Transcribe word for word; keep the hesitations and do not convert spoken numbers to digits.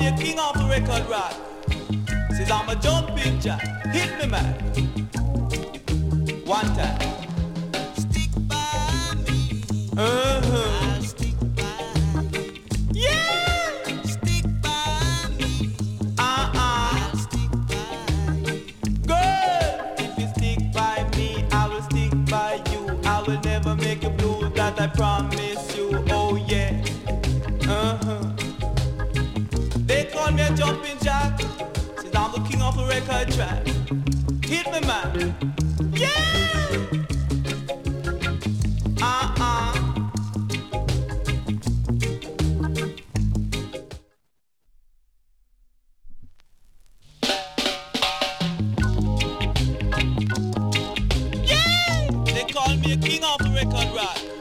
me a king of the record rock. Says I'm a jumping jack. Hit me, man. One time. Stick by me. Uh-huh. I'll stick by me. Yeah. Stick by me. Uh-uh. I'll stick by you. Girl, if you stick by me, I will stick by you. I will never make you blue, that I promise you. Oh yeah. Uh-huh. They call me a jumping jack. Says I'm the king of the record track. Hit me, man. Yeah. Uh-uh. Yeah. They call me a king of the record rock.